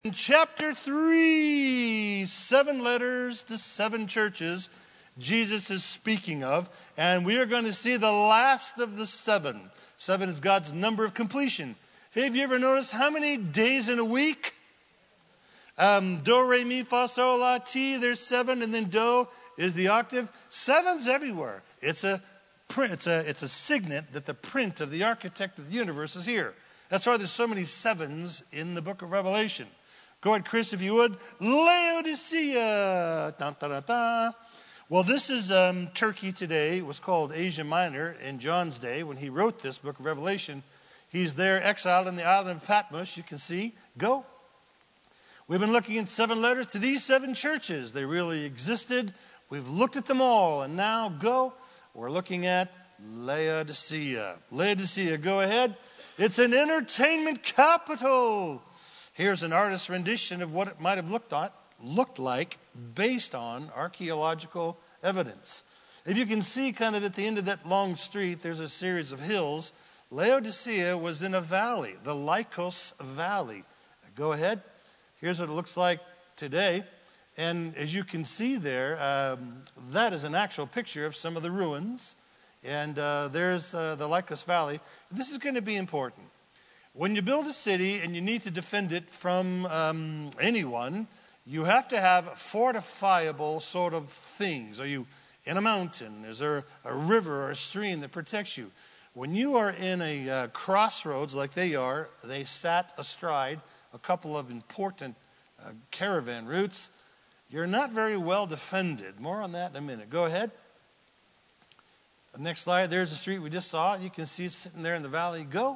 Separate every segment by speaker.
Speaker 1: In chapter 3, 7 letters to 7 churches Jesus is speaking of, and we are going to see the last of the 7. 7 is God's number of completion. Hey, have you ever noticed how many days in a week? Do, re, mi, fa, sol, la, ti, there's 7, and then do is the octave. 7's everywhere. It's a signet that the print of the architect of the universe is here. That's why there's so many 7s in the book of Revelation. Go ahead, Chris, if you would. Laodicea. Dun, dun, dun, dun. Well, this is Turkey today. It was called Asia Minor in John's day when he wrote this book of Revelation. He's there exiled in the island of Patmos. You can see. Go. We've been looking at 7 letters to these 7 churches. They really existed. We've looked at them all. And now, go. We're looking at Laodicea. Laodicea, go ahead. It's an entertainment capital. Here's an artist's rendition of what it might have looked like based on archaeological evidence. If you can see kind of at the end of that long street, there's a series of hills. Laodicea was in a valley, the Lycos Valley. Go ahead. Here's what it looks like today. And as you can see there, that is an actual picture of some of the ruins. And there's the Lycos Valley. This is going to be important. When you build a city and you need to defend it from anyone, you have to have fortifiable sort of things. Are you in a mountain? Is there a river or a stream that protects you? When you are in a crossroads like they are, they sat astride a couple of important caravan routes. You're not very well defended. More on that in a minute. Go ahead. The next slide, there's the street we just saw. You can see it sitting there in the valley. Go.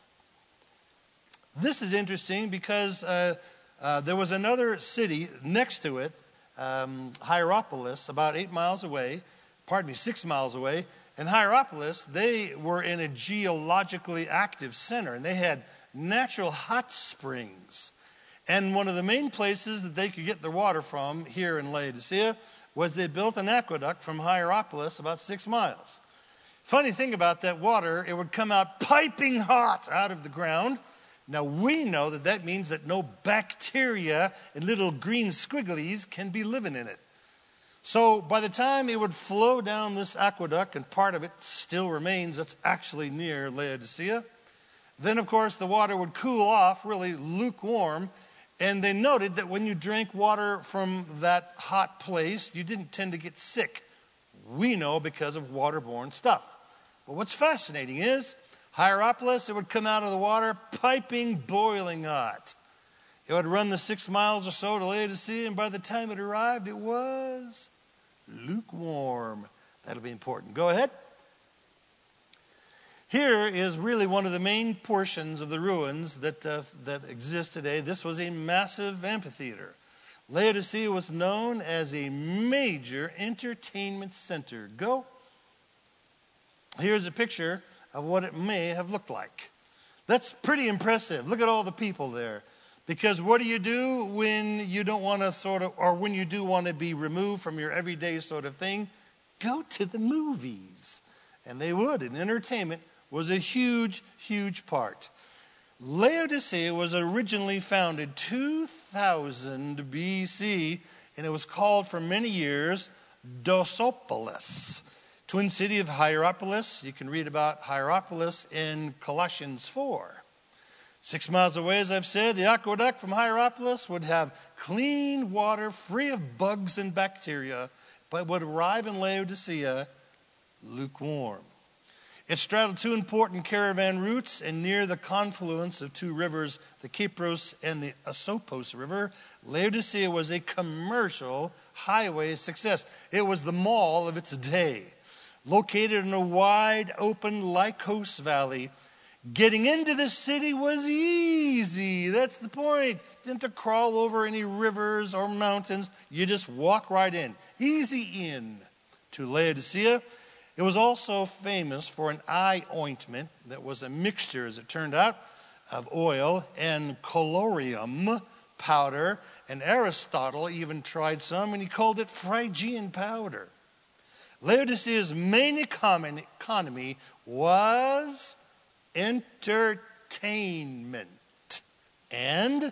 Speaker 1: This is interesting because there was another city next to it, Hierapolis, about 6 miles away. And Hierapolis, they were in a geologically active center, and they had natural hot springs. And one of the main places that they could get their water from here in Laodicea was they built an aqueduct from Hierapolis about 6 miles. Funny thing about that water, it would come out piping hot out of the ground. Now, we know that that means that no bacteria and little green squigglies can be living in it. So by the time it would flow down this aqueduct, and part of it still remains, that's actually near Laodicea, then, of course, the water would cool off, really lukewarm, and they noted that when you drank water from that hot place, you didn't tend to get sick. We know because of waterborne stuff. But what's fascinating is, Hierapolis, it would come out of the water piping, boiling hot. It would run the 6 miles or so to Laodicea, and by the time it arrived, it was lukewarm. That'll be important. Go ahead. Here is really one of the main portions of the ruins that exist today. This was a massive amphitheater. Laodicea was known as a major entertainment center. Go. Here's a picture of what it may have looked like. That's pretty impressive. Look at all the people there. Because what do you do when you don't want to or when you do want to be removed from your everyday sort of thing? Go to the movies. And they would. And entertainment was a huge, huge part. Laodicea was originally founded 2000 BC, and it was called for many years Dosopolis. Twin city of Hierapolis. You can read about Hierapolis in Colossians 4. 6 miles away, as I've said, the aqueduct from Hierapolis would have clean water free of bugs and bacteria, but would arrive in Laodicea lukewarm. It straddled 2 important caravan routes, and near the confluence of 2 rivers, the Kypros and the Asopos River, Laodicea was a commercial highway success. It was the mall of its day. Located in a wide open Lycos Valley, getting into the city was easy. That's the point. Didn't have to crawl over any rivers or mountains. You just walk right in. Easy in to Laodicea. It was also famous for an eye ointment that was a mixture, as it turned out, of oil and collyrium powder. And Aristotle even tried some, and he called it Phrygian powder. Laodicea's main economy was entertainment and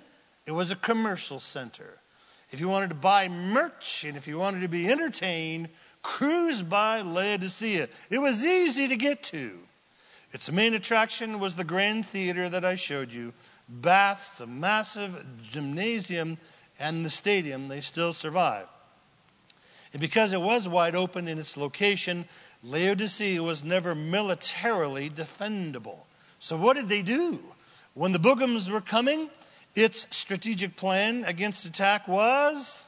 Speaker 1: It was a commercial center. If you wanted to buy merch and if you wanted to be entertained, cruise by Laodicea. It was easy to get to. Its main attraction was the Grand Theater that I showed you. Baths, a massive gymnasium, and the stadium. They still survive. And because it was wide open in its location, Laodicea was never militarily defendable. So what did they do? When the Boogums were coming, its strategic plan against attack was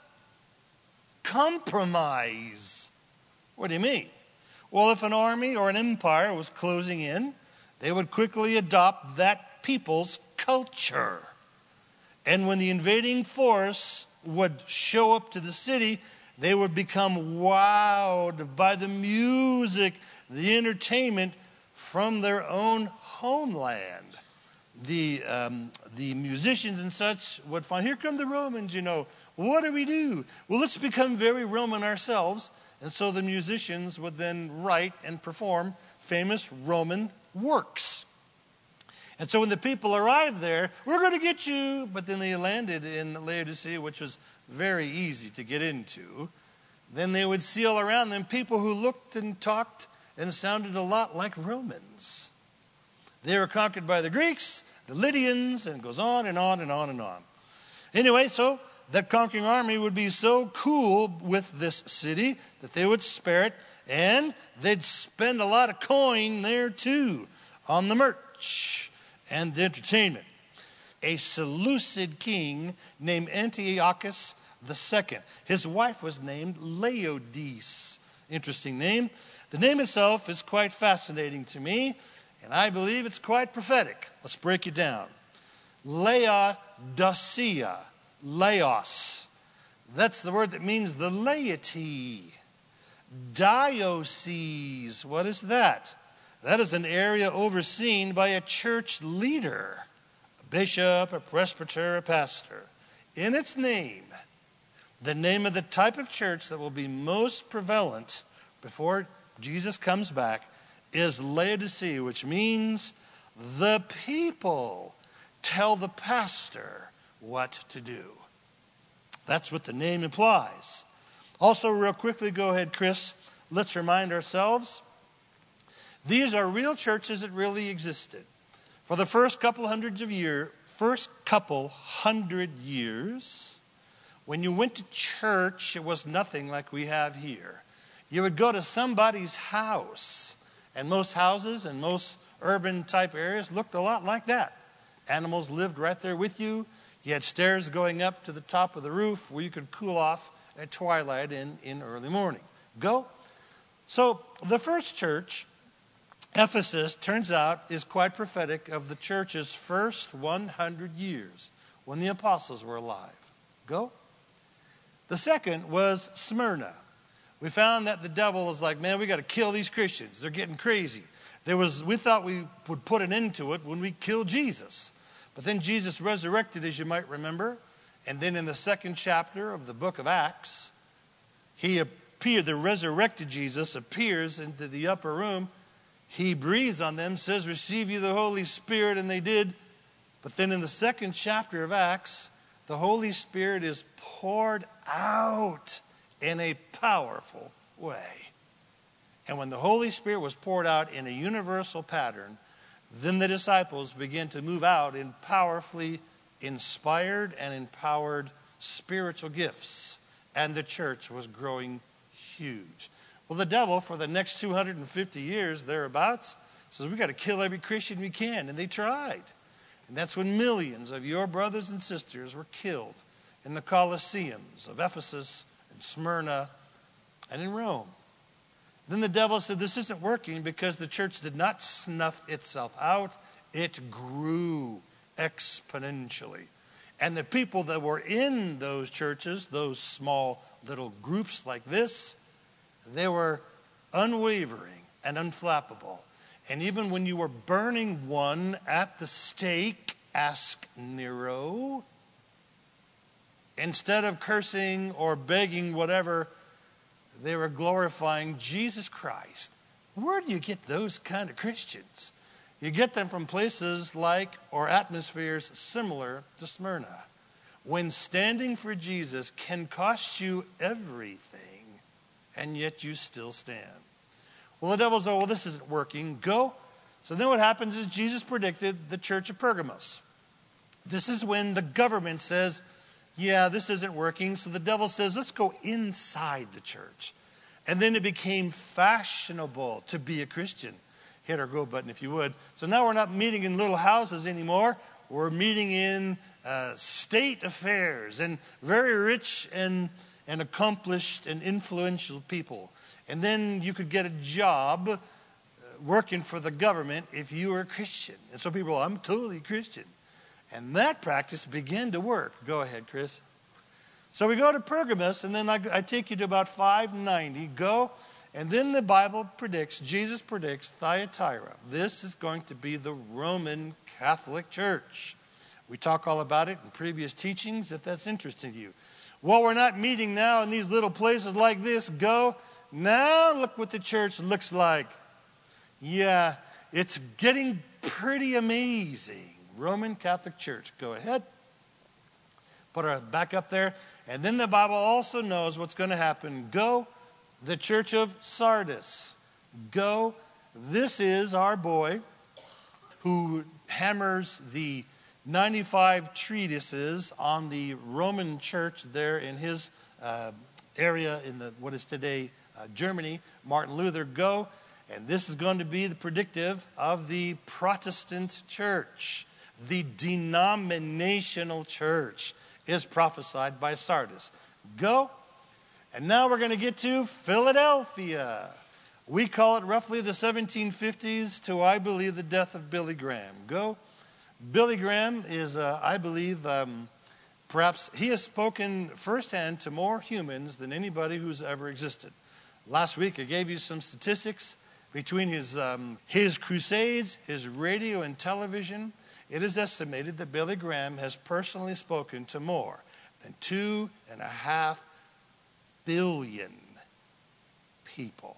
Speaker 1: compromise. What do you mean? Well, if an army or an empire was closing in, they would quickly adopt that people's culture. And when the invading force would show up to the city, they would become wowed by the music, the entertainment from their own homeland. The musicians and such would find, here come the Romans, What do we do? Well, let's become very Roman ourselves. And so the musicians would then write and perform famous Roman works. And so when the people arrived there, we're going to get you. But then they landed in Laodicea, which was very easy to get into. Then they would see all around them people who looked and talked and sounded a lot like Romans. They were conquered by the Greeks, the Lydians, and it goes on and on and on and on. Anyway, so that conquering army would be so cool with this city that they would spare it, and they'd spend a lot of coin there too on the merch and the entertainment. A Seleucid king named Antiochus II. His wife was named Laodice. Interesting name. The name itself is quite fascinating to me, and I believe it's quite prophetic. Let's break it down. Laodicea, Laos. That's the word that means the laity. Diocese, what is that? That is an area overseen by a church leader, a bishop, a presbyter, a pastor. In its name, the name of the type of church that will be most prevalent before Jesus comes back is Laodicea, which means the people tell the pastor what to do. That's what the name implies. Also, real quickly, go ahead, Chris. Let's remind ourselves, these are real churches that really existed. For the first couple hundred years, when you went to church, it was nothing like we have here. You would go to somebody's house, and most houses and most urban type areas looked a lot like that. Animals lived right there with you. You had stairs going up to the top of the roof where you could cool off at twilight and in early morning. Go. So the first church, Ephesus, turns out is quite prophetic of the church's first 100 years when the apostles were alive. Go. The second was Smyrna. We found that the devil was like, man, we got to kill these Christians. They're getting crazy. We thought we would put an end to it when we killed Jesus. But then Jesus resurrected, as you might remember. And then in the second chapter of the book of Acts, the resurrected Jesus appears into the upper room. He breathes on them, says, receive you the Holy Spirit, and they did. But then in the second chapter of Acts, the Holy Spirit is poured out in a powerful way. And when the Holy Spirit was poured out in a universal pattern, then the disciples began to move out in powerfully inspired and empowered spiritual gifts. And the church was growing huge. Well, the devil, for the next 250 years, thereabouts, says, we got to kill every Christian we can. And they tried. And that's when millions of your brothers and sisters were killed in the Colosseums of Ephesus and Smyrna and in Rome. Then the devil said, this isn't working because the church did not snuff itself out. It grew exponentially. And the people that were in those churches, those small little groups like this, they were unwavering and unflappable. And even when you were burning one at the stake, ask Nero, instead of cursing or begging whatever, they were glorifying Jesus Christ. Where do you get those kind of Christians? You get them from places like, or atmospheres similar to Smyrna, when standing for Jesus can cost you everything, and yet you still stand. Well, the devil says, well, this isn't working. Go. So then what happens is Jesus predicted the church of Pergamos. This is when the government says, yeah, this isn't working. So the devil says, let's go inside the church. And then it became fashionable to be a Christian. Hit our go button if you would. So now we're not meeting in little houses anymore. We're meeting in state affairs and very rich and accomplished and influential people. And then you could get a job working for the government if you were a Christian. And so people, I'm totally Christian. And that practice began to work. Go ahead, Chris. So we go to Pergamos, and then I take you to about 590. Go, and then the Bible predicts, Jesus predicts Thyatira. This is going to be the Roman Catholic Church. We talk all about it in previous teachings, if that's interesting to you. Well, we're not meeting now in these little places like this. Go. Now look what the church looks like. Yeah, it's getting pretty amazing. Roman Catholic Church. Go ahead. Put her back up there. And then the Bible also knows what's going to happen. Go, the church of Sardis. Go. This is our boy who hammers the 95 treatises on the Roman church there in his area in what is today Germany. Martin Luther. Go. And this is going to be the predictive of the Protestant church. The denominational church is prophesied by Sardis. Go. And now we're going to get to Philadelphia. We call it roughly the 1750s to, I believe, the death of Billy Graham. Go. Billy Graham is, I believe, perhaps he has spoken firsthand to more humans than anybody who's ever existed. Last week I gave you some statistics between his crusades, his radio and television. It is estimated that Billy Graham has personally spoken to more than 2.5 billion people.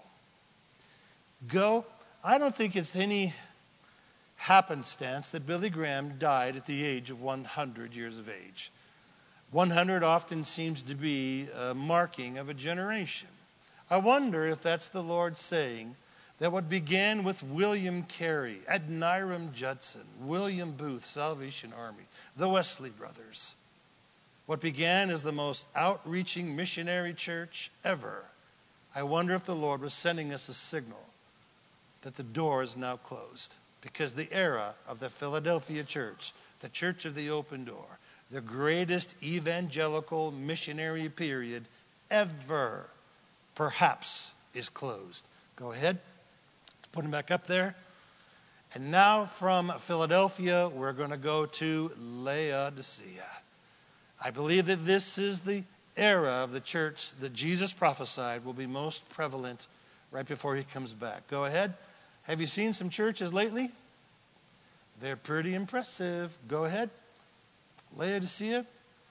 Speaker 1: Go. I don't think it's any happenstance that Billy Graham died at the age of 100 years of age. 100 often seems to be a marking of a generation. I wonder if that's the Lord saying that what began with William Carey, Adoniram Judson, William Booth, Salvation Army, the Wesley Brothers, what began as the most outreaching missionary church ever, I wonder if the Lord was sending us a signal that the door is now closed. Because the era of the Philadelphia church, the church of the open door, the greatest evangelical missionary period ever, perhaps, is closed. Go ahead. Put him back up there. And now from Philadelphia, we're going to go to Laodicea. I believe that this is the era of the church that Jesus prophesied will be most prevalent right before he comes back. Go ahead. Have you seen some churches lately? They're pretty impressive. Go ahead. Laodicea.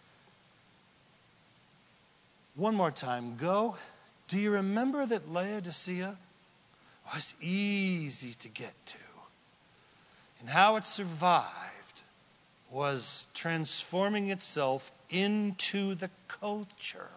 Speaker 1: One more time. Go. Do you remember that Laodicea was easy to get to? And how it survived was transforming itself into the culture.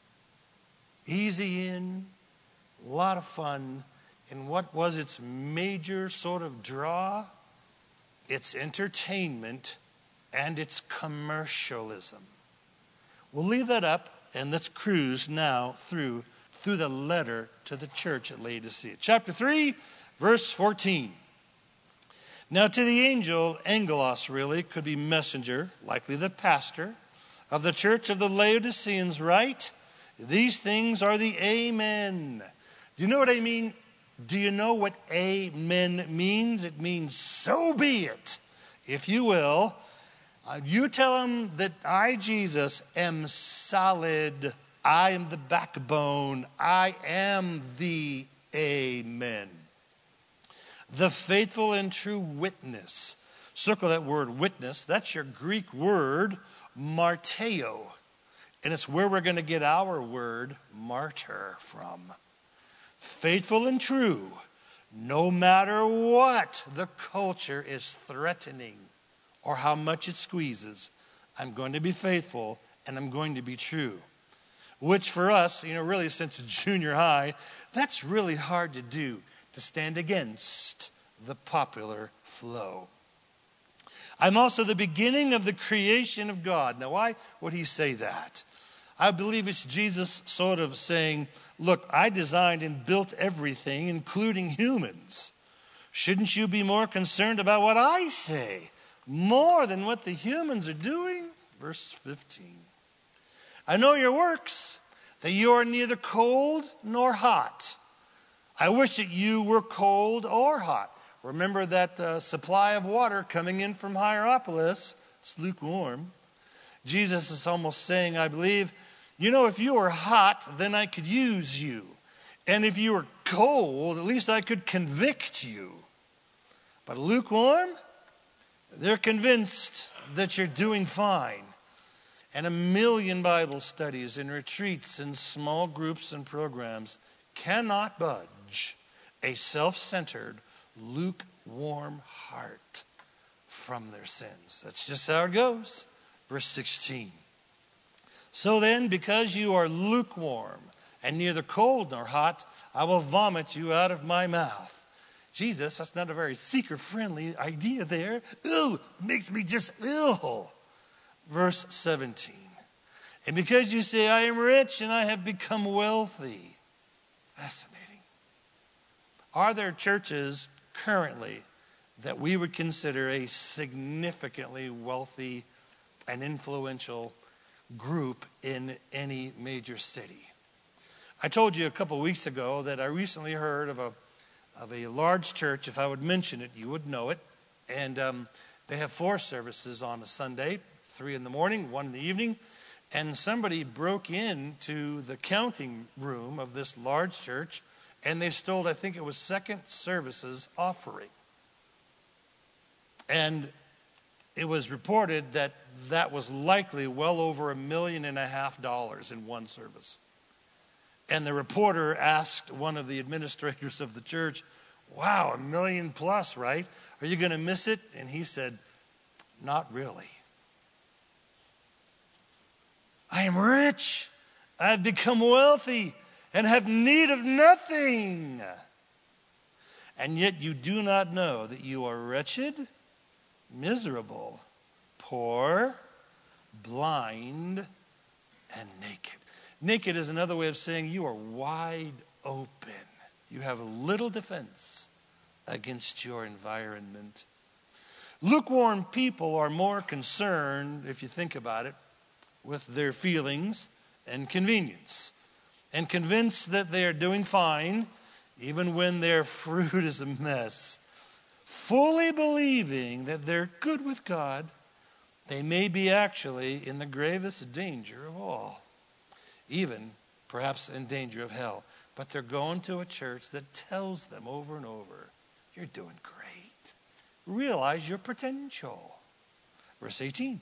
Speaker 1: Easy in, a lot of fun. And what was its major sort of draw? Its entertainment and its commercialism. We'll leave that up and let's cruise now through the letter to the church at Laodicea. Chapter 3, verse 14. Now to the angel, angelos really, could be messenger, likely the pastor, of the church of the Laodiceans write, these things are the amen. Do you know what I mean? Do you know what amen means? It means so be it, if you will. You tell them that I, Jesus, am solid. I am the backbone. I am the amen. The faithful and true witness. Circle that word witness. That's your Greek word, marteo. And it's where we're going to get our word martyr from. Faithful and true, no matter what the culture is threatening or how much it squeezes. I'm going to be faithful, and I'm going to be true. Which for us, really since junior high, that's really hard to do, to stand against the popular flow. I'm also the beginning of the creation of God. Now, why would he say that? I believe it's Jesus sort of saying, look, I designed and built everything, including humans. Shouldn't you be more concerned about what I say, more than what the humans are doing? Verse 15. I know your works, that you are neither cold nor hot. I wish that you were cold or hot. Remember that supply of water coming in from Hierapolis, it's lukewarm. Jesus is almost saying, I believe, if you were hot, then I could use you. And if you were cold, at least I could convict you. But lukewarm, they're convinced that you're doing fine. And 1 million Bible studies and retreats and small groups and programs cannot budge a self-centered, lukewarm heart from their sins. That's just how it goes. Verse 16. So then, because you are lukewarm and neither cold nor hot, I will vomit you out of my mouth. Jesus, that's not a very seeker-friendly idea there. Ooh, makes me just ill. Verse 17. And because you say, I am rich and I have become wealthy. Fascinating. Are there churches currently that we would consider a significantly wealthy and influential group in any major city? I told you a couple weeks ago that I recently heard of a large church. If I would mention it, you would know it. And they have 4 services on a Sunday, 3 in the morning, 1 in the evening. And somebody broke into the counting room of this large church, and they stole, I think it was second services offering. And it was reported that that was likely well over $1.5 million in one service. And the reporter asked one of the administrators of the church, wow, $1 million plus, right? Are you going to miss it? And he said, not really. I am rich. I've become wealthy and have need of nothing. And yet you do not know that you are wretched, miserable, poor, blind, and naked. Naked is another way of saying you are wide open. You have little defense against your environment. Lukewarm people are more concerned, if you think about it, with their feelings and convenience, and convinced that they are doing fine even when their fruit is a mess. Fully believing that they're good with God, they may be actually in the gravest danger of all, even perhaps in danger of hell. But they're going to a church that tells them over and over, you're doing great. Realize your potential. Verse 18.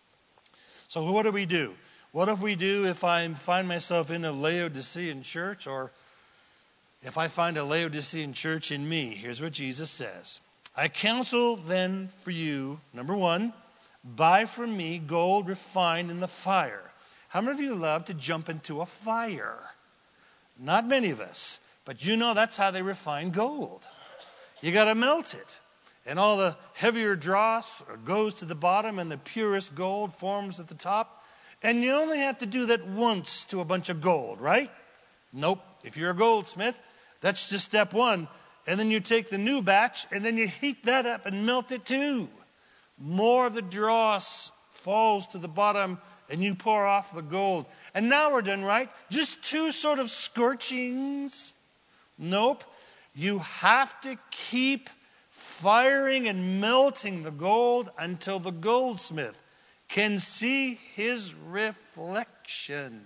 Speaker 1: So what do we do? What if we do if I find myself in a Laodicean church, or if I find a Laodicean church in me? Here's what Jesus says. I counsel then for you, number 1, buy from me gold refined in the fire. How many of you love to jump into a fire? Not many of us, but that's how they refine gold. You got to melt it. And all the heavier dross goes to the bottom, and the purest gold forms at the top. And you only have to do that once to a bunch of gold, right? Nope. If you're a goldsmith, that's just step 1. And then you take the new batch, and then you heat that up and melt it too. More of the dross falls to the bottom, and you pour off the gold. And now we're done, right? Just 2 sort of scorchings. Nope. You have to keep firing and melting the gold until the goldsmith can see his reflection.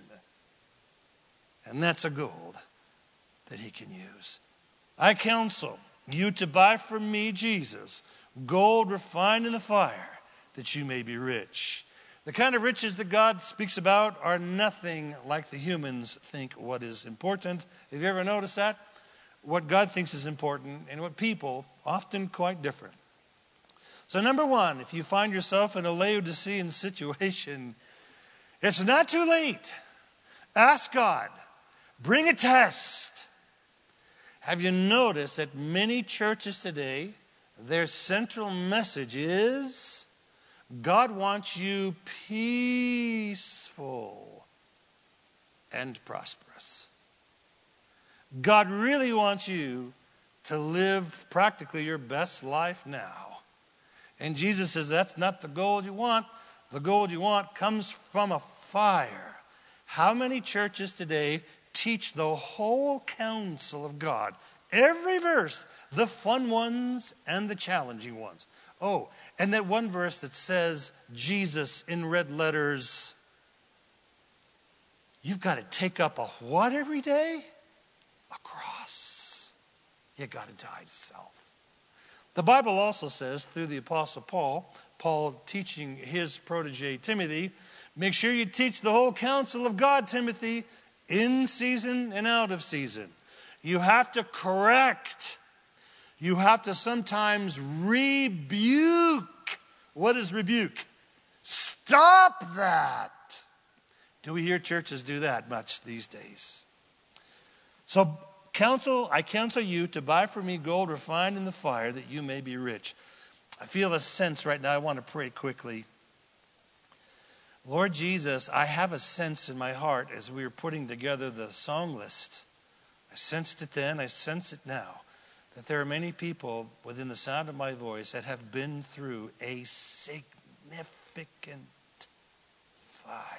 Speaker 1: And that's a gold that he can use. I counsel you to buy from me, Jesus, gold refined in the fire, that you may be rich. The kind of riches that God speaks about are nothing like the humans think what is important. Have you ever noticed that? What God thinks is important and what people, often quite different. So number one, if you find yourself in a Laodicean situation, it's not too late. Ask God. Bring a test. Have you noticed that many churches today, their central message is God wants you peaceful and prosperous. God really wants you to live practically your best life now. And Jesus says that's not the goal you want. The goal you want comes from a fire. How many churches today teach the whole counsel of God? Every verse, the fun ones and the challenging ones. Oh, and that one verse that says Jesus in red letters, you've got to take up a what every day? A cross. You got to die to self. The Bible also says through the Apostle Paul teaching his protege Timothy, make sure you teach the whole counsel of God, Timothy, in season and out of season. You have to correct. You have to sometimes rebuke. What is rebuke? Stop that. Do we hear churches do that much these days? So I counsel you to buy for me gold refined in the fire that you may be rich. I feel a sense right now. I want to pray quickly. Lord Jesus, I have a sense in my heart as we were putting together the song list. I sensed it then, I sense it now, that there are many people within the sound of my voice that have been through a significant fire.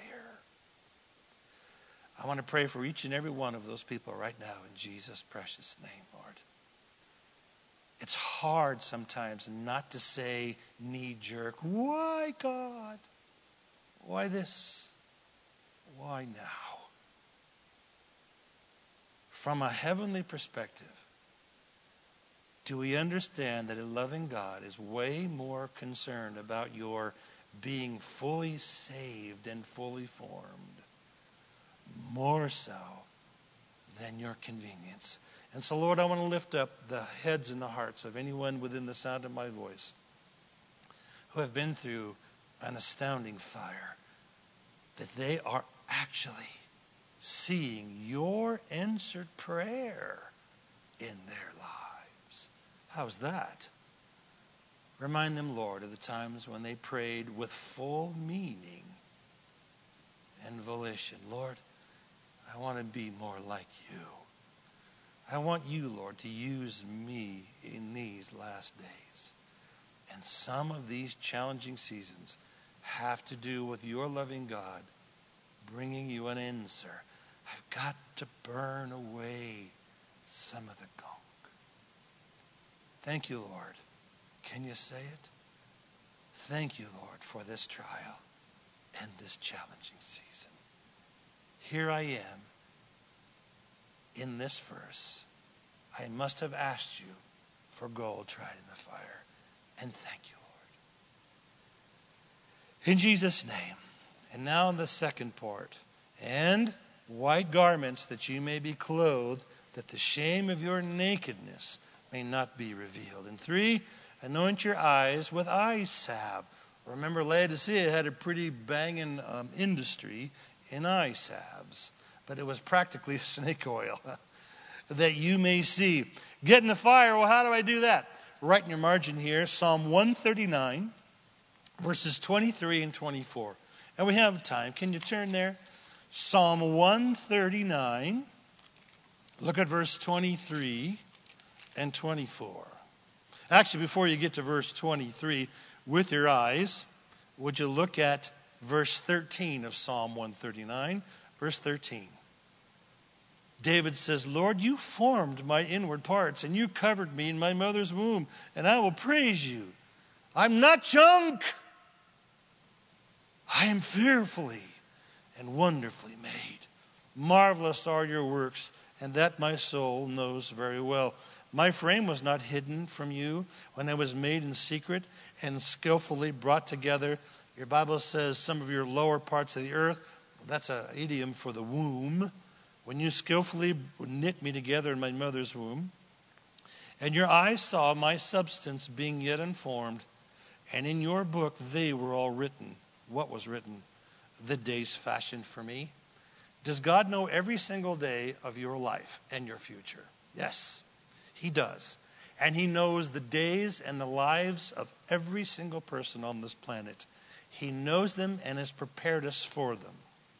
Speaker 1: I want to pray for each and every one of those people right now in Jesus' precious name, Lord. It's hard sometimes not to say knee-jerk, why God? Why this? Why now? From a heavenly perspective, do we understand that a loving God is way more concerned about your being fully saved and fully formed, more so than your convenience? And so, Lord, I want to lift up the heads and the hearts of anyone within the sound of my voice who have been through an astounding fire, that they are actually seeing your answered prayer in their lives. How's that? Remind them, Lord, of the times when they prayed with full meaning and volition. Lord, I want to be more like you. I want you, Lord, to use me in these last days. And some of these challenging seasons have to do with your loving God bringing you an answer. I've got to burn away some of the gunk. Thank you, Lord. Can you say it? Thank you, Lord, for this trial and this challenging season. Here I am in this verse. I must have asked you for gold tried in the fire. And thank you, Lord. In Jesus' name. And now in the second part. And white garments that you may be clothed, that the shame of your nakedness may not be revealed. And 3, anoint your eyes with eye salve. Remember, Laodicea had a pretty banging industry in eye salves, but it was practically snake oil that you may see. Get in the fire. Well, how do I do that? Write in your margin here, Psalm 139, verses 23 and 24. And we have time. Can you turn there? Psalm 139. Look at verse 23 and 24. Actually, before you get to verse 23, with your eyes, would you look at verse 13 of Psalm 139? Verse 13. David says, Lord, you formed my inward parts, and you covered me in my mother's womb, and I will praise you. I'm not junk. I am fearfully and wonderfully made. Marvelous are your works, and that my soul knows very well. My frame was not hidden from you when I was made in secret and skillfully brought together. Your Bible says some of your lower parts of the earth. That's an idiom for the womb. When you skillfully knit me together in my mother's womb. And your eyes saw my substance being yet unformed, and in your book they were all written. What was written? The days fashioned for me. Does God know every single day of your life and your future? Yes, he does. And he knows the days and the lives of every single person on this planet. He knows them and has prepared us for them.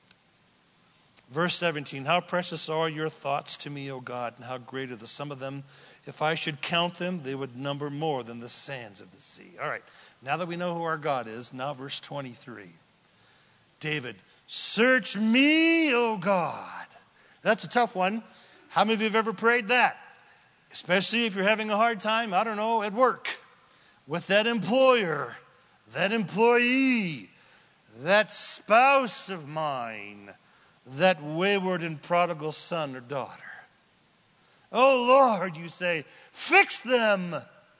Speaker 1: Verse 17, how precious are your thoughts to me, O God, and how great are the sum of them. If I should count them, they would number more than the sands of the sea. All right, now that we know who our God is, now verse 23. David, search me, O God. That's a tough one. How many of you have ever prayed that? Especially if you're having a hard time, I don't know, at work, with that employer, that employee, that spouse of mine, that wayward and prodigal son or daughter. Oh Lord, you say, fix them.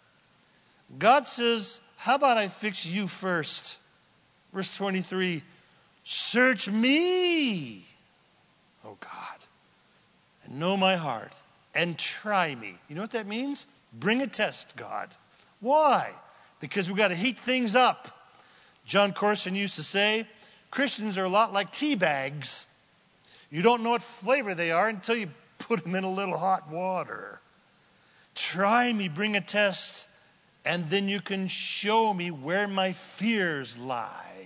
Speaker 1: God says, how about I fix you first? Verse 23, search me, oh God, and know my heart, and try me. You know what that means? Bring a test, God. Why? Because we've got to heat things up. John Corson used to say, Christians are a lot like tea bags. You don't know what flavor they are until you put them in a little hot water. Try me, bring a test, and then you can show me where my fears lie.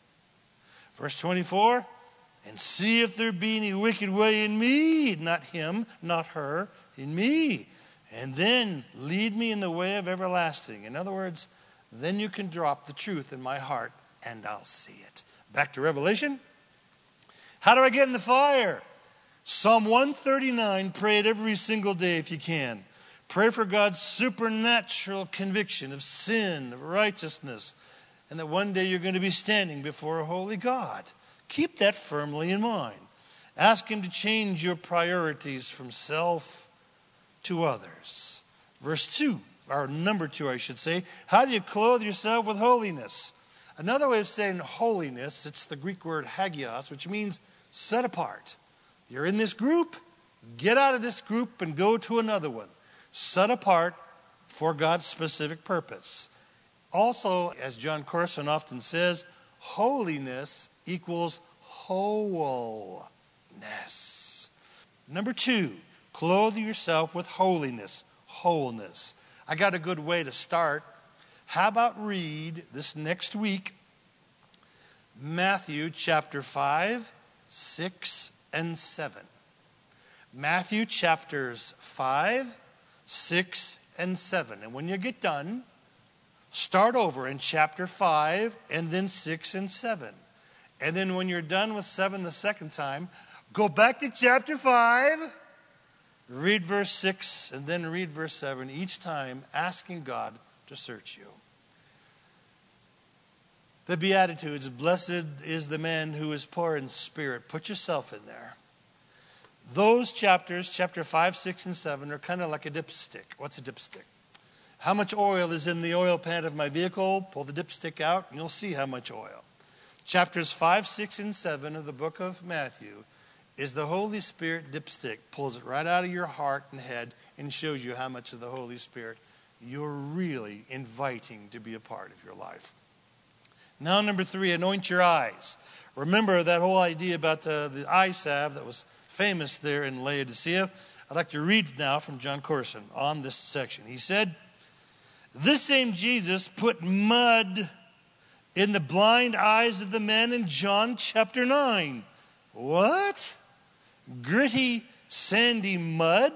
Speaker 1: Verse 24, and see if there be any wicked way in me, not him, not her, in me. And then lead me in the way of everlasting. In other words, then you can drop the truth in my heart and I'll see it. Back to Revelation. How do I get in the fire? Psalm 139, pray it every single day if you can. Pray for God's supernatural conviction of sin, of righteousness, and that one day you're going to be standing before a holy God. Keep that firmly in mind. Ask him to change your priorities from self to others. Verse 2, or number 2, I should say. How do you clothe yourself with holiness? Another way of saying holiness, it's the Greek word hagios, which means set apart. You're in this group, get out of this group and go to another one. Set apart for God's specific purpose. Also, as John Corson often says, holiness equals wholeness. Number 2, clothe yourself with holiness. Wholeness. I got a good way to start. How about read this next week Matthew chapter 5, 6, and 7. Matthew chapters 5, 6, and 7. And when you get done, start over in chapter 5 and then 6 and 7. And then when you're done with 7 the second time, go back to chapter 5, read verse 6, and then read verse 7, each time asking God to search you. The Beatitudes, blessed is the man who is poor in spirit. Put yourself in there. Those chapters, chapter 5, 6, and 7, are kind of like a dipstick. What's a dipstick? How much oil is in the oil pan of my vehicle? Pull the dipstick out and you'll see how much oil. Chapters 5, 6, and 7 of the book of Matthew is the Holy Spirit dipstick. Pulls it right out of your heart and head and shows you how much of the Holy Spirit you're really inviting to be a part of your life. Now, number 3, anoint your eyes. Remember that whole idea about the eye salve that was famous there in Laodicea? I'd like to read now from John Corson on this section. He said, this same Jesus put mud in the blind eyes of the men in John chapter 9. What? Gritty, sandy mud?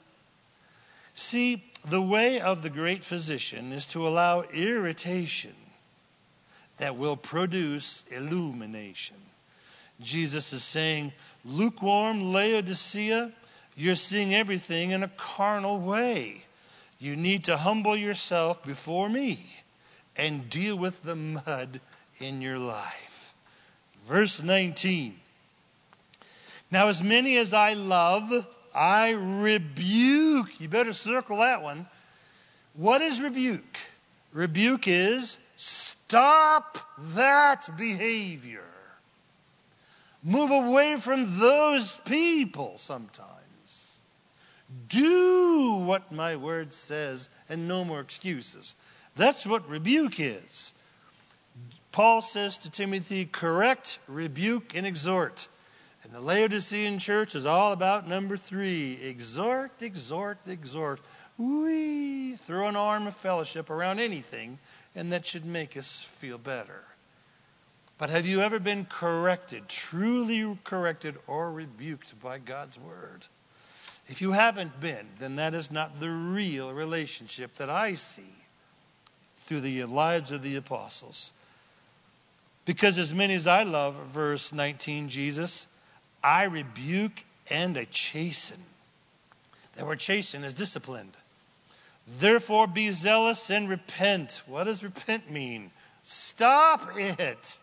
Speaker 1: See, the way of the great physician is to allow irritation that will produce illumination. Jesus is saying, lukewarm Laodicea, you're seeing everything in a carnal way. You need to humble yourself before me and deal with the mud in your life. Verse 19. Now, as many as I love, I rebuke. You better circle that one. What is rebuke? Rebuke is stop that behavior. Move away from those people sometimes. Do what my word says and no more excuses. That's what rebuke is. Paul says to Timothy, correct, rebuke, and exhort. And the Laodicean church is all about number 3. Exhort, exhort, exhort. We throw an arm of fellowship around anything, and that should make us feel better. But have you ever been corrected, truly corrected or rebuked by God's word? If you haven't been, then that is not the real relationship that I see through the lives of the apostles. Because as many as I love, verse 19, Jesus, I rebuke and I chasten. That word chasten is disciplined. Therefore be zealous and repent. What does repent mean? Stop it.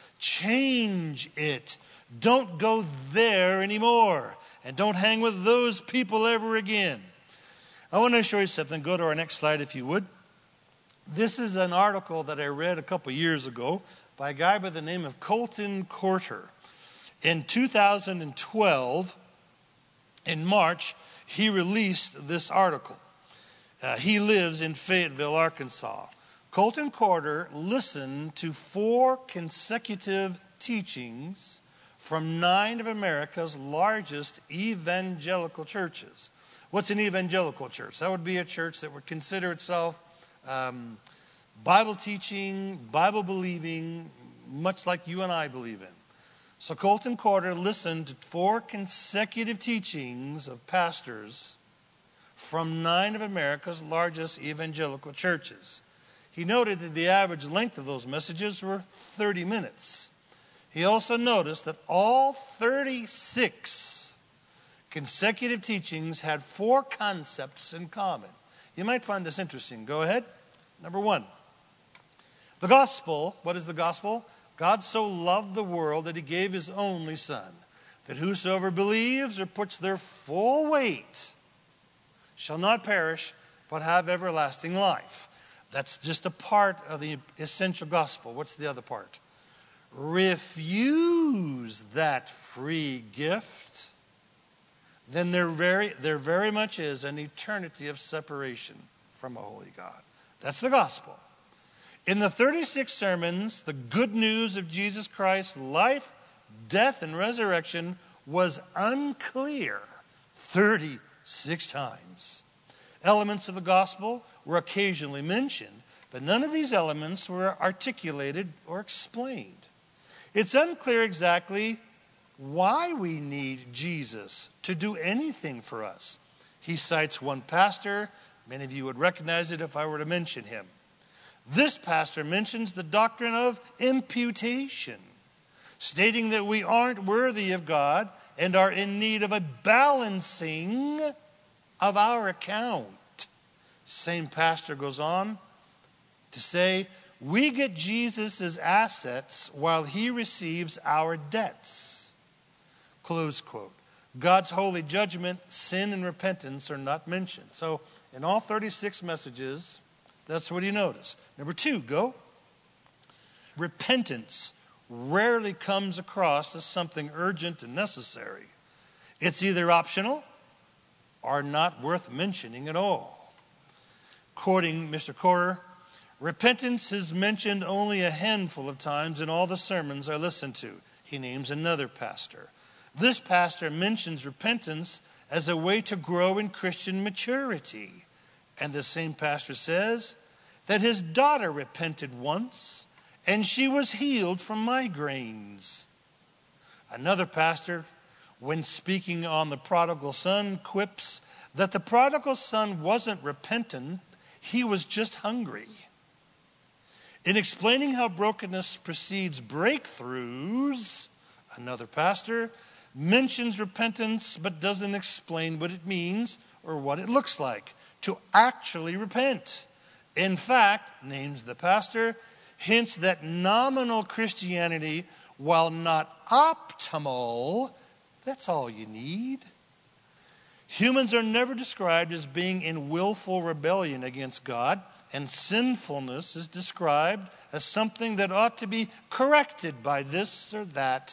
Speaker 1: Change it. Don't go there anymore. And don't hang with those people ever again. I want to show you something. Go to our next slide if you would. This is an article that I read a couple years ago by a guy by the name of Colton Corter. In 2012, in March, he released this article. He lives in Fayetteville, Arkansas. Colton Corter listened to 4 consecutive teachings from 9 of America's largest evangelical churches. What's an evangelical church? That would be a church that would consider itself Bible teaching, Bible believing, much like you and I believe in. So Colton Corter listened to 4 consecutive teachings of pastors from 9 of America's largest evangelical churches. He noted that the average length of those messages were 30 minutes. He also noticed that all 36 consecutive teachings had 4 concepts in common. You might find this interesting. Go ahead. Number 1. The gospel. What is the gospel? God so loved the world that he gave his only Son, that whosoever believes or puts their full weight shall not perish, but have everlasting life. That's just a part of the essential gospel. What's the other part? Refuse that free gift, then there very much is an eternity of separation from a holy God. That's the gospel. In the 36 sermons, the good news of Jesus Christ's life, death, and resurrection was unclear 36 times. Elements of the gospel were occasionally mentioned, but none of these elements were articulated or explained. It's unclear exactly why we need Jesus to do anything for us. He cites one pastor. Many of you would recognize it if I were to mention him. This pastor mentions the doctrine of imputation, stating that we aren't worthy of God and are in need of a balancing of our account. Same pastor goes on to say, we get Jesus as assets while he receives our debts. Close quote. God's holy judgment, sin, and repentance are not mentioned. So in all 36 messages, that's what you notice. Number 2, go. Repentance rarely comes across as something urgent and necessary. It's either optional or not worth mentioning at all. Quoting Mr. Corter, repentance is mentioned only a handful of times in all the sermons I listen to. He names another pastor. This pastor mentions repentance as a way to grow in Christian maturity. And the same pastor says that his daughter repented once and she was healed from migraines. Another pastor, when speaking on the prodigal son, quips that the prodigal son wasn't repentant, he was just hungry. In explaining how brokenness precedes breakthroughs, another pastor mentions repentance but doesn't explain what it means or what it looks like to actually repent. In fact, names the pastor, hints that nominal Christianity, while not optimal, that's all you need. Humans are never described as being in willful rebellion against God, and sinfulness is described as something that ought to be corrected by this or that.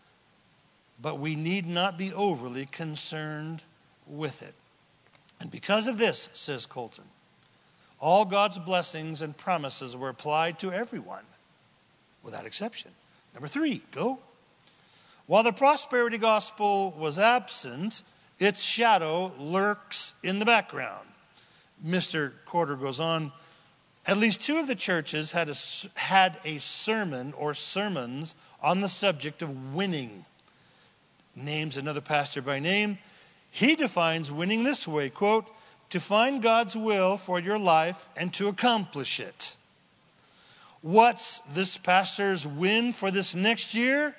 Speaker 1: But we need not be overly concerned with it. And because of this, says Colton, all God's blessings and promises were applied to everyone, without exception. Number 3, go. While the prosperity gospel was absent, its shadow lurks in the background. Mr. Corder goes on, at least 2 of the churches had a sermon or sermons on the subject of winning. Names another pastor by name. He defines winning this way, quote, to find God's will for your life and to accomplish it. What's this pastor's win for this next year?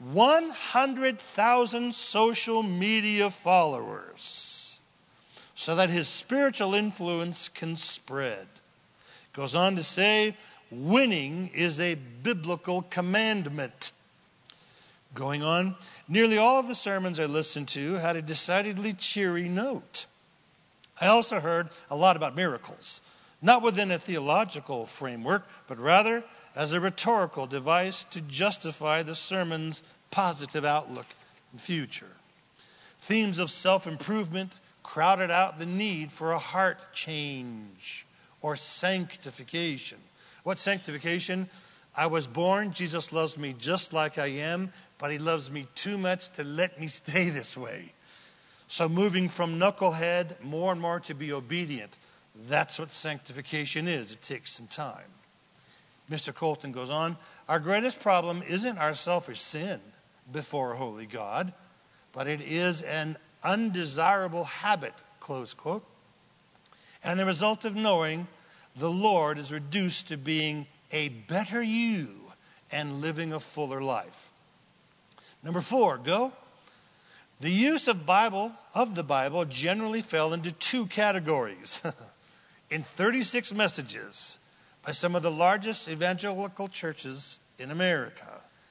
Speaker 1: 100,000 social media followers so that his spiritual influence can spread. Goes on to say, winning is a biblical commandment. Going on, nearly all of the sermons I listened to had a decidedly cheery note. I also heard a lot about miracles, not within a theological framework, but rather as a rhetorical device to justify the sermon's positive outlook and future. Themes of self-improvement crowded out the need for a heart change or sanctification. What's sanctification? I was born, Jesus loves me just like I am, but he loves me too much to let me stay this way. So moving from knucklehead more and more to be obedient, that's what sanctification is. It takes some time. Mr. Colton goes on, our greatest problem isn't our selfish sin before a holy God, but it is an undesirable habit, close quote. And the result of knowing the Lord is reduced to being a better you and living a fuller life. Number 4, go. The use of the Bible generally fell into 2 categories. In 36 messages by some of the largest evangelical churches in America.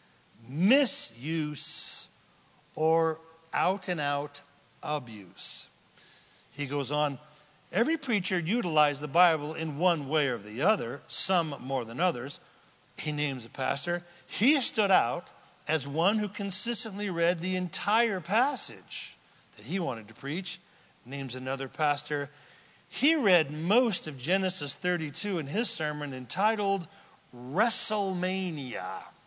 Speaker 1: Misuse or out-and-out abuse. He goes on, every preacher utilized the Bible in one way or the other, some more than others. He names a pastor. He stood out as one who consistently read the entire passage that he wanted to preach. Names another pastor. He read most of Genesis 32 in his sermon entitled WrestleMania.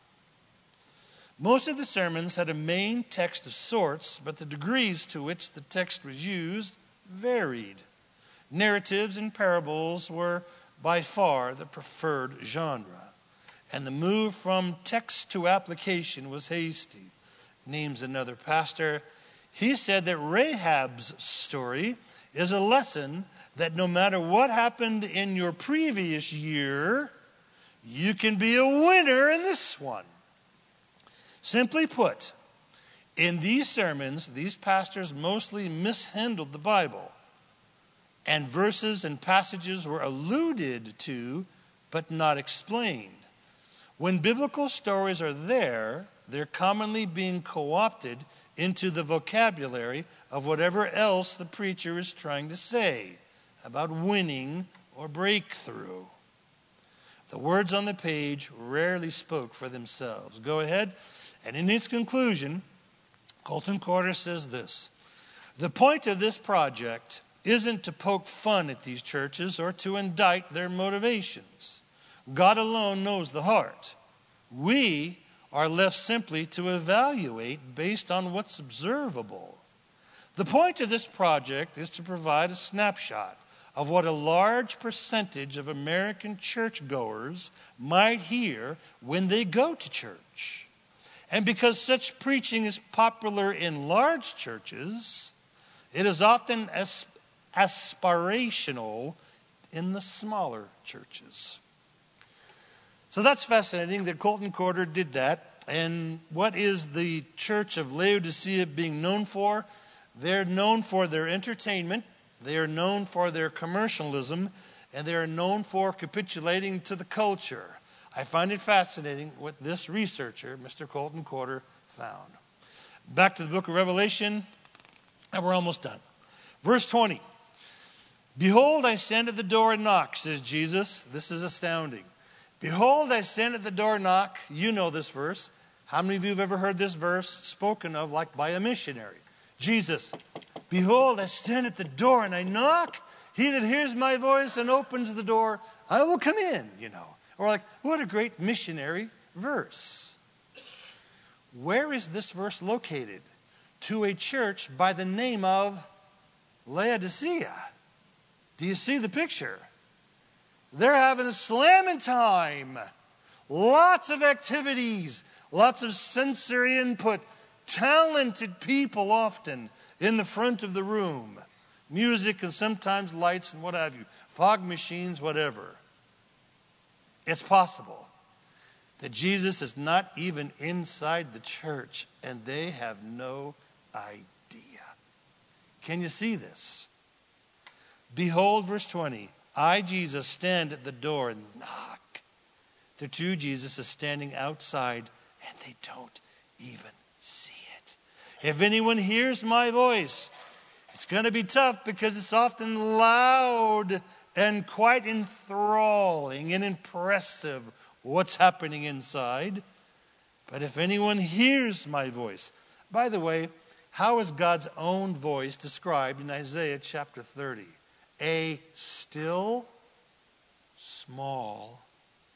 Speaker 1: Most of the sermons had a main text of sorts, but the degrees to which the text was used varied. Narratives and parables were by far the preferred genre, and the move from text to application was hasty. Names another pastor. He said that Rahab's story is a lesson that no matter what happened in your previous year, you can be a winner in this one. Simply put, in these sermons, these pastors mostly mishandled the Bible, and verses and passages were alluded to but not explained. When biblical stories are there, they're commonly being co-opted into the vocabulary of whatever else the preacher is trying to say about winning or breakthrough. The words on the page rarely spoke for themselves. Go ahead. And in its conclusion, Colton Corder says this: the point of this project isn't to poke fun at these churches or to indict their motivations. God alone knows the heart. We are left simply to evaluate based on what's observable. The point of this project is to provide a snapshot of what a large percentage of American churchgoers might hear when they go to church. And because such preaching is popular in large churches, it is often aspirational in the smaller churches. So that's fascinating that Colton Corder did that. And what is the church of Laodicea being known for? They're known for their entertainment. They are known for their commercialism. And they are known for capitulating to the culture. I find it fascinating what this researcher, Mr. Colton Corder, found. Back to the book of Revelation, and we're almost done. Verse 20. Behold, I stand at the door and knock, says Jesus. This is astounding. Behold, I stand at the door and knock. You know this verse. How many of you have ever heard this verse spoken of like by a missionary? Jesus, behold, I stand at the door and I knock. He that hears my voice and opens the door, I will come in, Or like, what a great missionary verse. Where is this verse located? To a church by the name of Laodicea. Do you see the picture? They're having a slamming time. Lots of activities, lots of sensory input, talented people often in the front of the room. Music and sometimes lights and what have you. Fog machines, whatever. It's possible that Jesus is not even inside the church and they have no idea. Can you see this? Behold, verse 20. I, Jesus, stand at the door and knock. The true Jesus is standing outside and they don't even see it. If anyone hears my voice, it's going to be tough because it's often loud and quite enthralling and impressive what's happening inside. But if anyone hears my voice, by the way, how is God's own voice described in Isaiah chapter 30? A still, small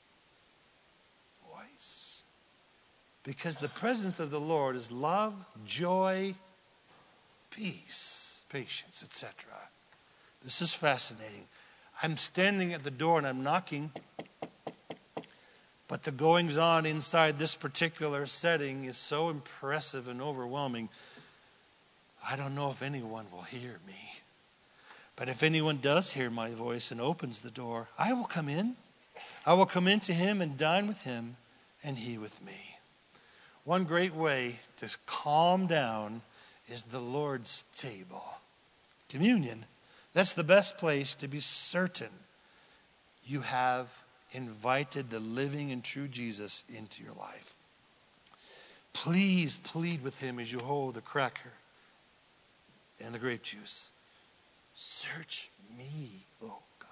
Speaker 1: voice. Because the presence of the Lord is love, joy, peace, patience, etc. This is fascinating. I'm standing at the door and I'm knocking, but the goings on inside this particular setting is so impressive and overwhelming. I don't know if anyone will hear me. But if anyone does hear my voice and opens the door, I will come in. I will come into him and dine with him and he with me. One great way to calm down is the Lord's table. Communion. That's the best place to be certain you have invited the living and true Jesus into your life. Please plead with him as you hold the cracker and the grape juice. Search me, O God.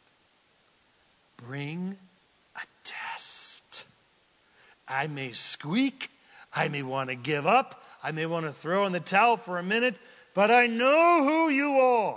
Speaker 1: Bring a test. I may squeak. I may want to give up. I may want to throw in the towel for a minute. But I know who you are.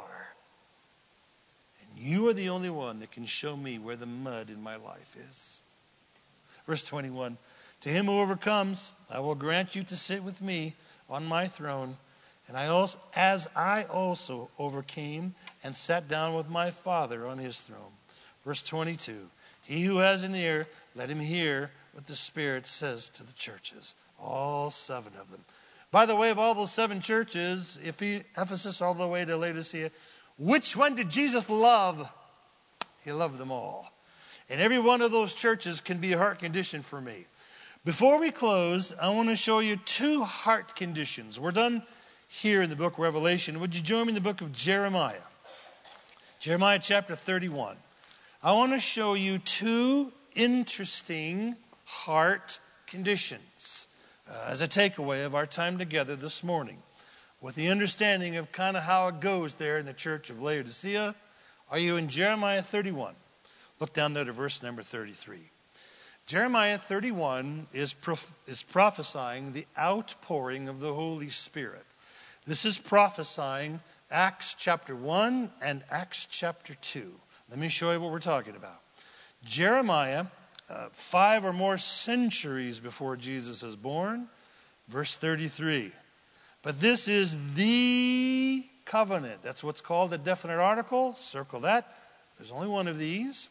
Speaker 1: And you are the only one that can show me where the mud in my life is. Verse 21. To him who overcomes, I will grant you to sit with me on my throne. And as I also overcame and sat down with my Father on his throne. Verse 22. He who has an ear, let him hear what the Spirit says to the churches. All 7 of them. By the way, of all those 7 churches, Ephesus all the way to Laodicea, which one did Jesus love? He loved them all. And every one of those churches can be a heart condition for me. Before we close, I want to show you 2 heart conditions. We're done here in the book of Revelation. Would you join me in the book of Jeremiah? Jeremiah chapter 31. I want to show you 2 interesting heart conditions as a takeaway of our time together this morning, with the understanding of kind of how it goes there in the church of Laodicea. Are you in Jeremiah 31? Look down there to verse number 33. Jeremiah 31 is prophesying the outpouring of the Holy Spirit. This is prophesying Acts chapter 1 and Acts chapter 2. Let me show you what we're talking about. Jeremiah, 5 or more centuries before Jesus is born, verse 33. But this is the covenant. That's what's called a definite article. Circle that. There's only one of these.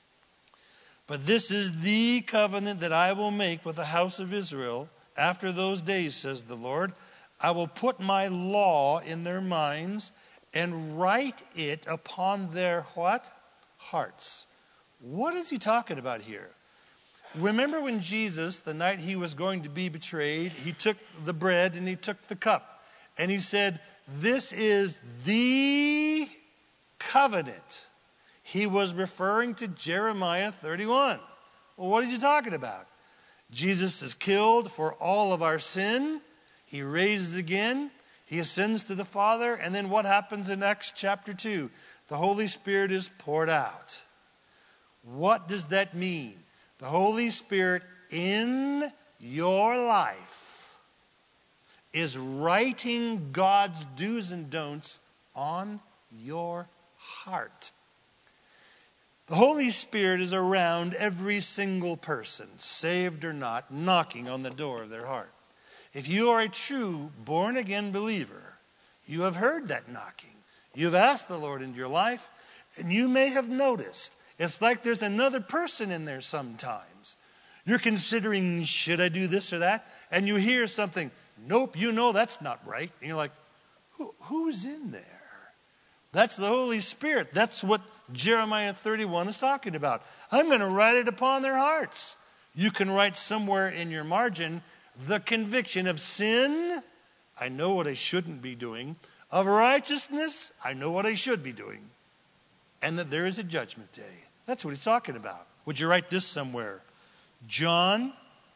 Speaker 1: But this is the covenant that I will make with the house of Israel after those days, says the Lord. I will put my law in their minds and write it upon their what? Hearts. What is he talking about here? Remember when Jesus, the night he was going to be betrayed, he took the bread and he took the cup. And he said, this is the covenant. He was referring to Jeremiah 31. Well, what is he talking about? Jesus is killed for all of our sin. He raises again. He ascends to the Father. And then what happens in Acts chapter 2? The Holy Spirit is poured out. What does that mean? The Holy Spirit in your life is writing God's do's and don'ts on your heart. The Holy Spirit is around every single person, saved or not, knocking on the door of their heart. If you are a true born-again believer, you have heard that knocking. You've asked the Lord into your life, and you may have noticed it's like there's another person in there sometimes. You're considering, should I do this or that? And you hear something, nope, you know that's not right. And you're like, who's in there? That's the Holy Spirit. That's what Jeremiah 31 is talking about. I'm going to write it upon their hearts. You can write somewhere in your margin, the conviction of sin, I know what I shouldn't be doing. Of righteousness, I know what I should be doing. And that there is a judgment day. That's what he's talking about. Would you write this somewhere? John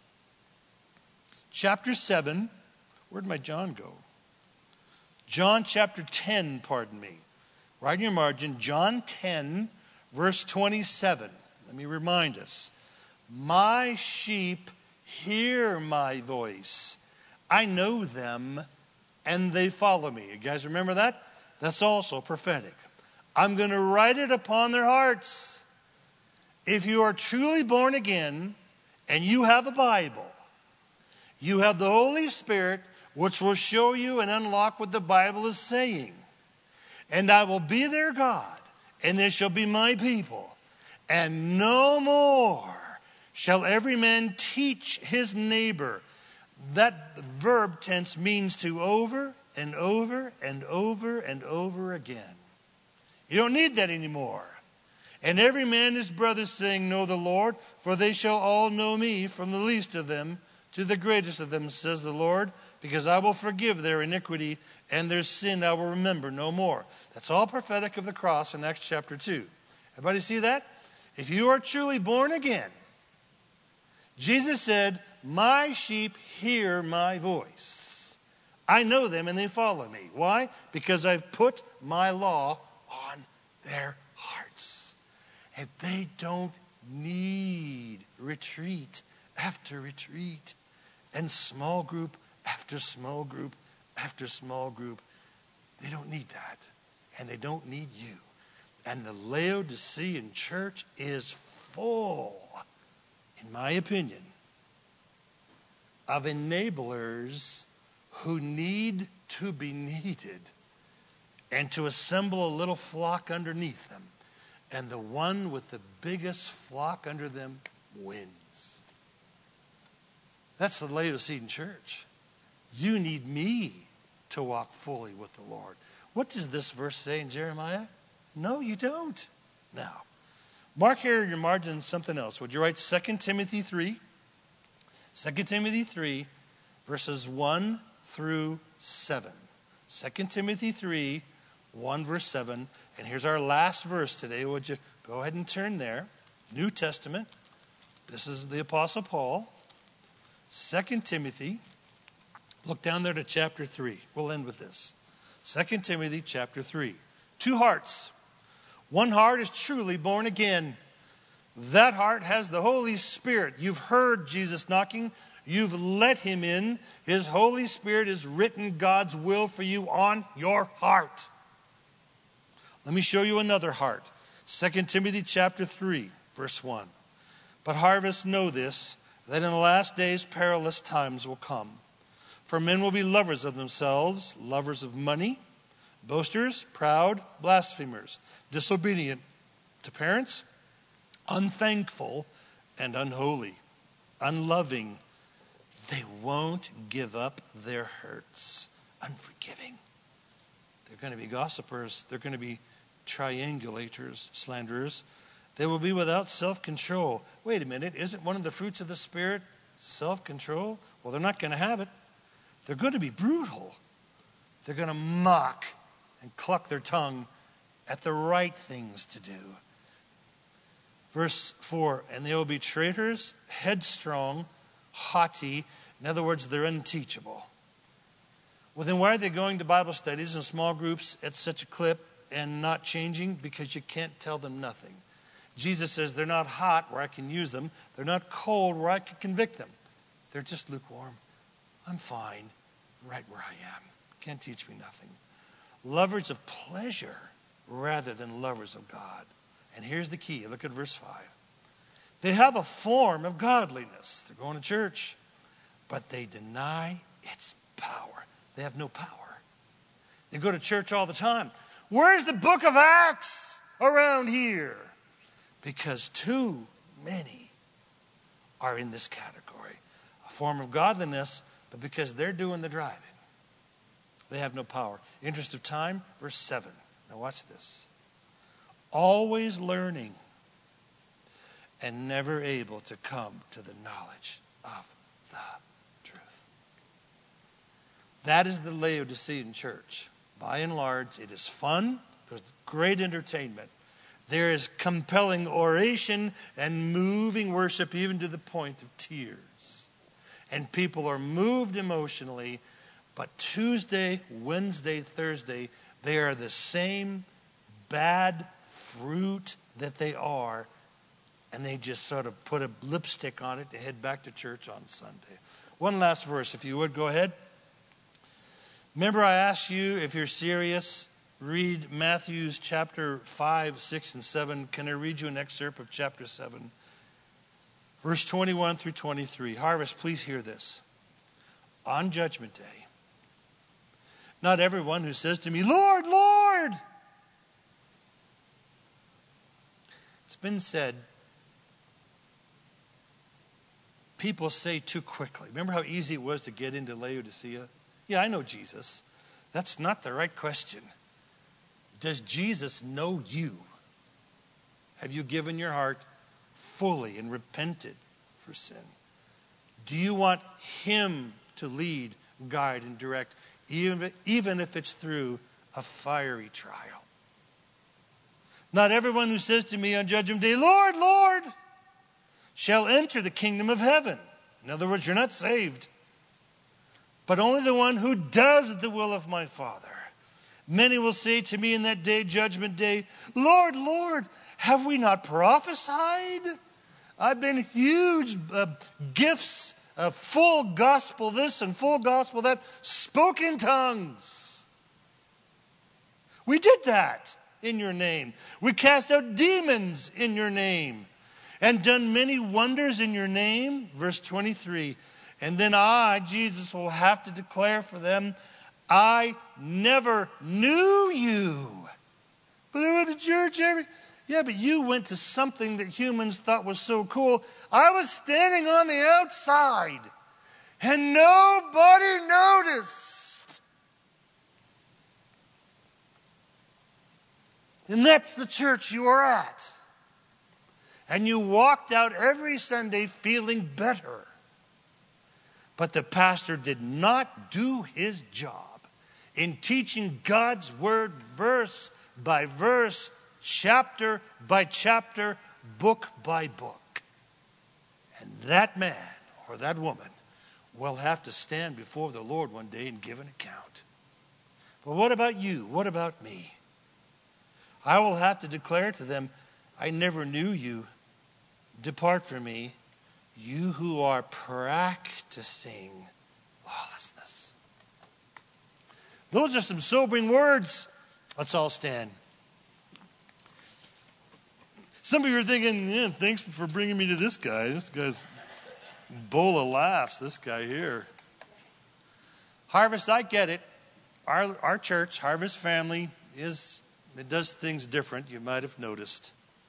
Speaker 1: chapter 7. Where'd my John go? John chapter 10, pardon me. Write in your margin, John 10, verse 27. Let me remind us. My sheep hear my voice. I know them, and they follow me. You guys remember that? That's also prophetic. I'm going to write it upon their hearts. If you are truly born again, and you have a Bible, you have the Holy Spirit, which will show you and unlock what the Bible is saying. And I will be their God, and they shall be my people. And no more shall every man teach his neighbor. That verb tense means to over and over and over and over again. You don't need that anymore. And every man his brother saying, know the Lord, for they shall all know me, from the least of them to the greatest of them, says the Lord, because I will forgive their iniquity, and their sin I will remember no more. That's all prophetic of the cross in Acts chapter 2. Everybody see that? If you are truly born again, Jesus said, my sheep hear my voice. I know them and they follow me. Why? Because I've put my law on their hearts. And they don't need retreat after retreat and small group after small group after small group. They don't need that. And they don't need you. And the Laodicean church is full, in my opinion, of enablers who need to be needed and to assemble a little flock underneath them. And the one with the biggest flock under them wins. That's the Laodicean church. You need me to walk fully with the Lord. What does this verse say in Jeremiah? No, you don't. Now, mark here in your margin something else. Would you write 2 Timothy 3? 2 Timothy 3, verses 1 through 7. 2 Timothy 3, 1 verse 7. And here's our last verse today. Would you go ahead and turn there? New Testament. This is the Apostle Paul. 2 Timothy. Look down there to chapter 3. We'll end with this. 2 Timothy chapter 3. Two hearts. One heart is truly born again. That heart has the Holy Spirit. You've heard Jesus knocking. You've let him in. His Holy Spirit has written God's will for you on your heart. Let me show you another heart. 2 Timothy chapter 3, verse 1. But harvests know this, that in the last days perilous times will come. For men will be lovers of themselves, lovers of money, boasters, proud, blasphemers, disobedient to parents, unthankful, and unholy, unloving. They won't give up their hurts, unforgiving. They're going to be gossipers. They're going to be triangulators, slanderers. They will be without self-control. Wait a minute, isn't one of the fruits of the Spirit self-control? Well, they're not going to have it. They're going to be brutal. They're going to mock and cluck their tongue at the right things to do. Verse 4, and they will be traitors, headstrong, haughty. In other words, they're unteachable. Well, then why are they going to Bible studies in small groups at such a clip and not changing? Because you can't tell them nothing. Jesus says they're not hot where I can use them. They're not cold where I can convict them. They're just lukewarm. I'm fine right where I am. Can't teach me nothing. Lovers of pleasure rather than lovers of God. And here's the key. Look at verse 5. They have a form of godliness. They're going to church, but they deny its power. They have no power. They go to church all the time. Where's the book of Acts around here? Because too many are in this category. A form of godliness, but because they're doing the driving, they have no power. Interest of time, verse 7. Now watch this. Always learning and never able to come to the knowledge of the truth. That is the Laodicean church. By and large, it is fun. There's great entertainment. There is compelling oration and moving worship, even to the point of tears. And people are moved emotionally, but Tuesday, Wednesday, Thursday, they are the same bad fruit that they are, and they just sort of put a lipstick on it to head back to church on Sunday. One last verse, if you would, go ahead. Remember, I asked you, if you're serious, read Matthew's chapter 5, 6, and 7. Can I read you an excerpt of chapter 7? Verse 21 through 23. Harvest, please hear this. On Judgment Day, not everyone who says to me, Lord, Lord. It's been said, people say too quickly. Remember how easy it was to get into Laodicea? Yeah, I know Jesus. That's not the right question. Does Jesus know you? Have you given your heart fully and repented for sin? Do you want him to lead, guide, and direct, even if it's through a fiery trial? Not everyone who says to me on Judgment Day, Lord, Lord, shall enter the kingdom of heaven. In other words, you're not saved, but only the one who does the will of my Father. Many will say to me in that day, Judgment Day, Lord, Lord, have we not prophesied? I've been huge gifts, full gospel this and full gospel that, spoke in tongues. We did that in your name. We cast out demons in your name and done many wonders in your name. Verse 23. And then I, Jesus, will have to declare for them, I never knew you. But I went to church Yeah, but you went to something that humans thought was so cool. I was standing on the outside and nobody noticed. And that's the church you are at. And you walked out every Sunday feeling better. But the pastor did not do his job in teaching God's word verse by verse, chapter by chapter, book by book. And that man or that woman will have to stand before the Lord one day and give an account. But what about you? What about me? I will have to declare to them, I never knew you. Depart from me, you who are practicing lawlessness. Those are some sobering words. Let's all stand. Some of you are thinking, yeah, thanks for bringing me to this guy. This guy's bowl of laughs, this guy here. Harvest, I get it. Our church, Harvest Family, it does things different. You might have noticed.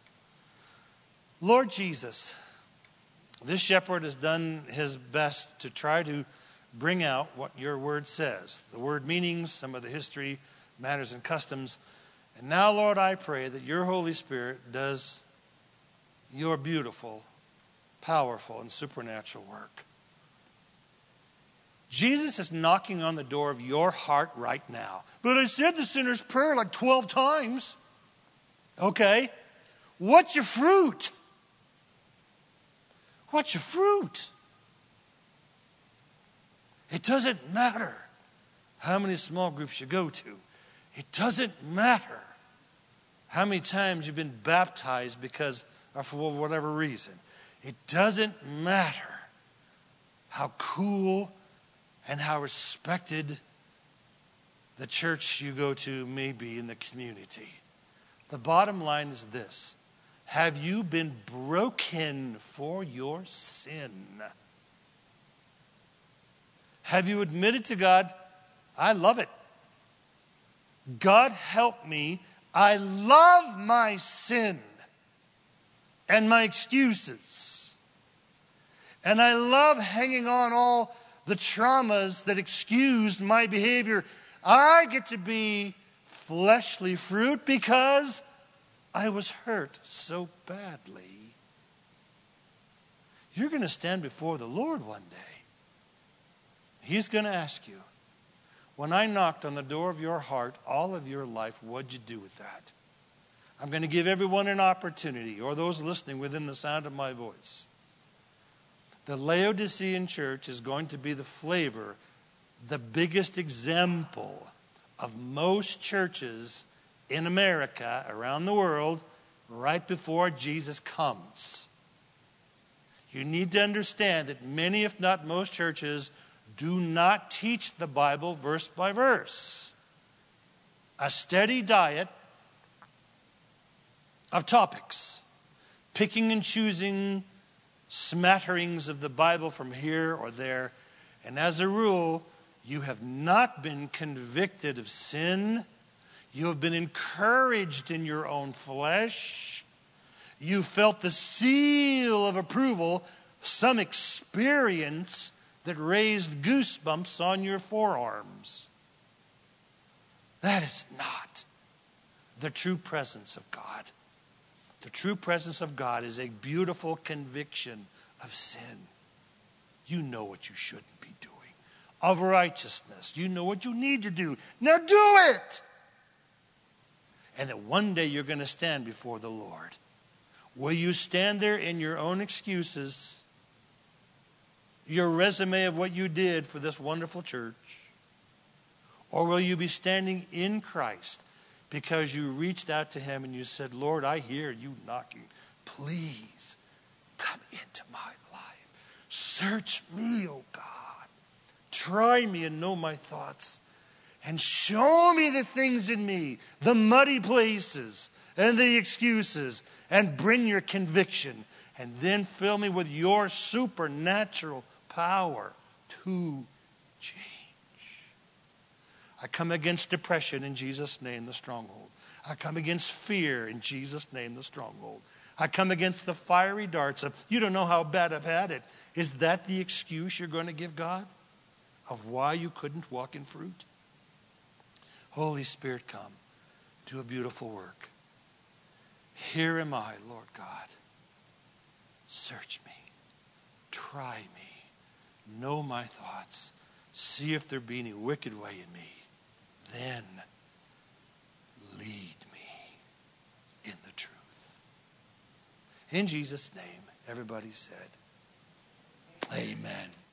Speaker 1: Lord Jesus, this shepherd has done his best to try to bring out what your word says. The word meanings, some of the history, manners, and customs. And now, Lord, I pray that your Holy Spirit does your beautiful, powerful, and supernatural work. Jesus is knocking on the door of your heart right now. But I said the sinner's prayer like 12 times. Okay. What's your fruit? What's your fruit? It doesn't matter how many small groups you go to. It doesn't matter how many times you've been baptized because of for whatever reason. It doesn't matter how cool and how respected the church you go to may be in the community. The bottom line is this. Have you been broken for your sin? Have you admitted to God, I love it. God help me. I love my sin and my excuses. And I love hanging on all the traumas that excused my behavior. I get to be fleshly fruit because I was hurt so badly. You're going to stand before the Lord one day. He's going to ask you, when I knocked on the door of your heart all of your life, what'd you do with that? I'm going to give everyone an opportunity, or those listening within the sound of my voice. The Laodicean church is going to be the flavor, the biggest example of most churches in America, around the world, right before Jesus comes. You need to understand that many, if not most churches, do not teach the Bible verse by verse. A steady diet of topics, picking and choosing smatterings of the Bible from here or there, and as a rule, you have not been convicted of sin. You have been encouraged in your own flesh. You felt the seal of approval, some experience that raised goosebumps on your forearms. That is not the true presence of God. The true presence of God is a beautiful conviction of sin. You know what you shouldn't be doing. Of righteousness. You know what you need to do. Now do it! And that one day you're going to stand before the Lord. Will you stand there in your own excuses, your resume of what you did for this wonderful church? Or will you be standing in Christ because you reached out to him and you said, Lord, I hear you knocking. Please come into my life. Search me, O God. Try me and know my thoughts. And show me the things in me, the muddy places and the excuses, and bring your conviction. And then fill me with your supernatural power to change. I come against depression in Jesus' name, the stronghold. I come against fear in Jesus' name, the stronghold. I come against the fiery darts of, you don't know how bad I've had it. Is that the excuse you're going to give God of why you couldn't walk in fruit? Holy Spirit, come. Do a beautiful work. Here am I, Lord God. Search me. Try me. Know my thoughts. See if there be any wicked way in me. Then lead me in the truth. In Jesus' name, everybody said, Amen.